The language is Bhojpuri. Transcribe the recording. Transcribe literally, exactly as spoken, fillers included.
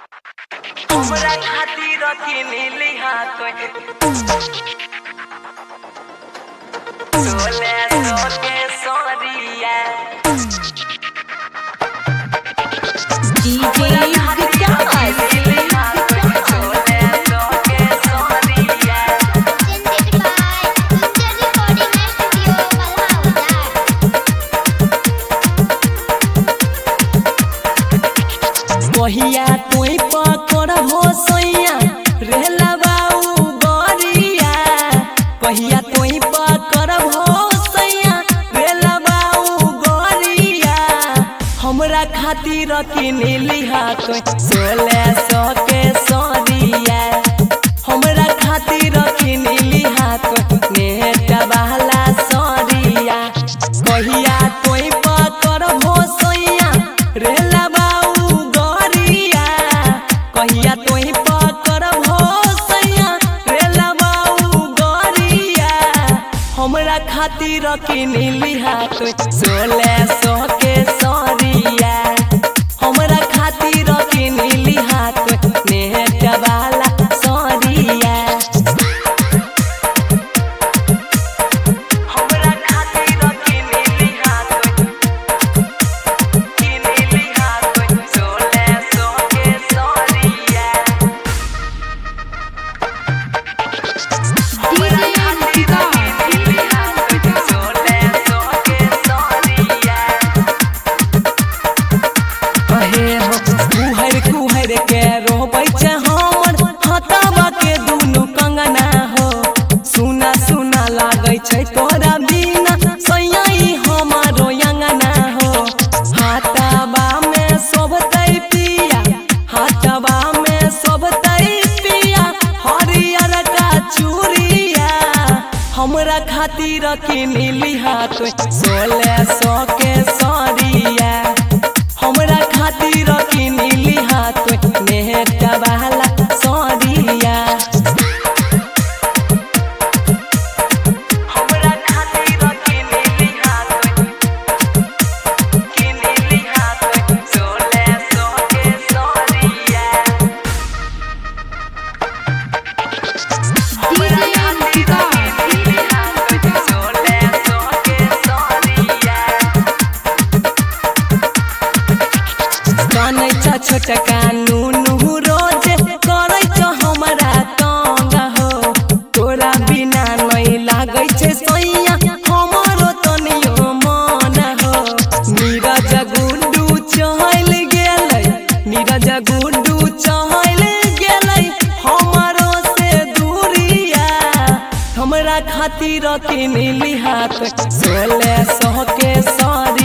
हमरा खातिर किनली हाथ सोले सोके सोरिया डीजे विकास किनली हाथ सोले सोके सोरिया कहिया तोई पकड़ हो सोइया रेला बाऊ गोरिया कहिया तोई पकड़ हो सोइया रेला बाऊ गोरिया हमरा खातिर किनली हाथ सोले सौ के सोरिया हमरा खातिर किनली हाथ नेट वाला सोरिया कहिया तोई पकड़ हो सोइया रेला बाऊ गोरिया कहिया तोही पकड़ हो सैया रेला बाऊ गोरिया हमरा खातिर किनली हाथ सोले सौ के सोरिया हमरा खातिर किनली हाथ नेट वाला सोरिया हमरा खातिर किनली हाथ किनली हाथ सोले सोके सोरिया कहे हो कुहर कुहर के रोबै छे हमर हथवा के दुनु कंगना हो सुना सुना लागै छै तोरा बिना सैयाई हमारो अंगना हो हाथवा में शोभतै पिया हाथवा में शोभतै पिया हरियर का चूड़िया हमरा खातिर किनली हाथ सोले सौ के सोरिया हमरा खातिर किनली हाथ नेट वाला सोरिया हमरा खातिर किनली हाथ किनली हाथ सोले सोके सोरिया सोले सोके सोरिया कानै छ छोटका नुनु रोज करै छ हमरा तंग हो तोरा बिना नै लागै छै सैया हमरो तनियो मन हो नीरज गुड्डू चहल गेलै नीरज गुड्डू चहल गेलै हमरो से दूरिया हमरा खातिर किनली हाथ सोले सौ के सोरिया